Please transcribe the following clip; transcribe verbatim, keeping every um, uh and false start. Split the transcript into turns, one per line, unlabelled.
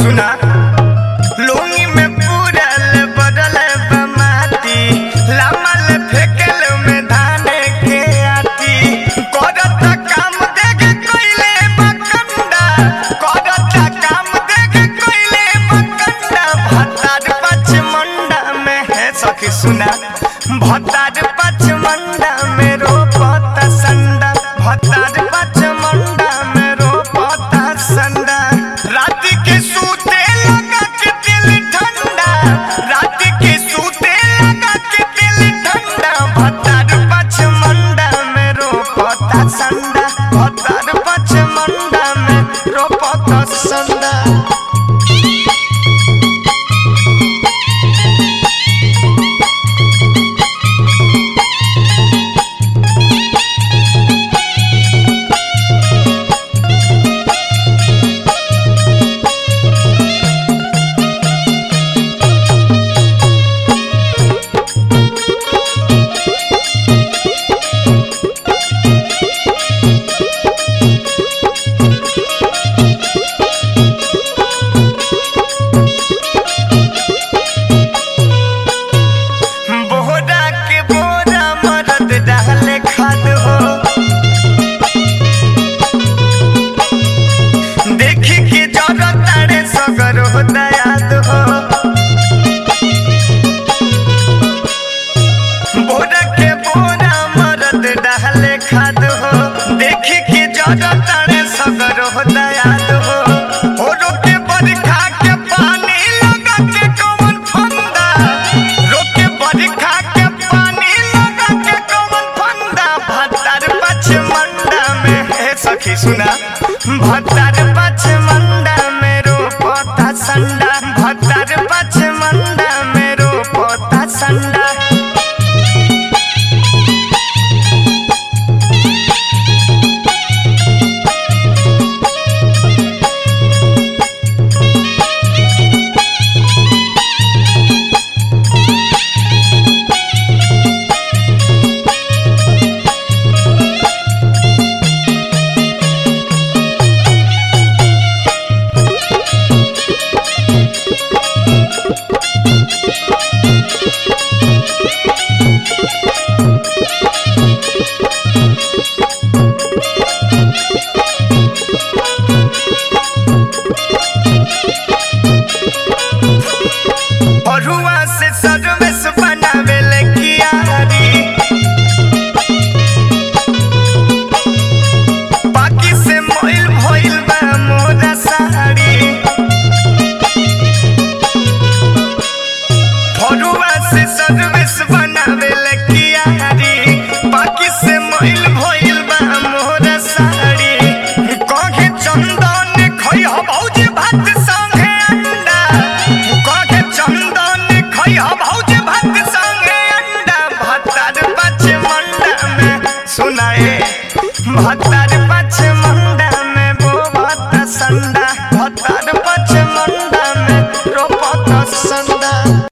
सुना लुंगी में पूरल बदल बमाती लामल फेकल में धाने के आती करत काम देख कोइले बकंडा करत काम देख कोइले बकंडा भतार पचमंडा में है सखी सुना भतार पचमंडा में रोपत संडा भतार पचमंडा में रोपत संडा रात के सूते लगा के दिल ठंडा रात के सूते लगा के दिल ठंडा भतार पचमंडा में रोपत संडा भतार पचमंडा में रोपत संडा। खाद हो देखी के जरूरत तारे सगर हो दयाद हो बोरा के बोरा मरद डाले खाद हो देखी के जरूरत तारे सगर हो दयाद हो हो रोके बरखा के पानी लगा के कौन फंदा रोके बरखा के पानी लगा के कौन फंदा भतार पचमंडा में है सखी सुना भतार पचमंडा में रोपता संडा भतार पचमंडा में रोपता संडा। अरुआ से सर्वेस बनावे लगियारी बाकी से मोइल भइल बा मोरा साड़ी अरुआ से सर्वेस बनावे लगियारी बाकी से मोइल भइल बा मोरा साड़ी कहे चंदन खई हो भौजी भात संगे अंडा कहे चंदन खई हो भौजी भात संगे अंडा भतार पचमंडा में सुनाए भतार पचमंडा में बोबत संडा भतार पचमंडा में रोपत संडा।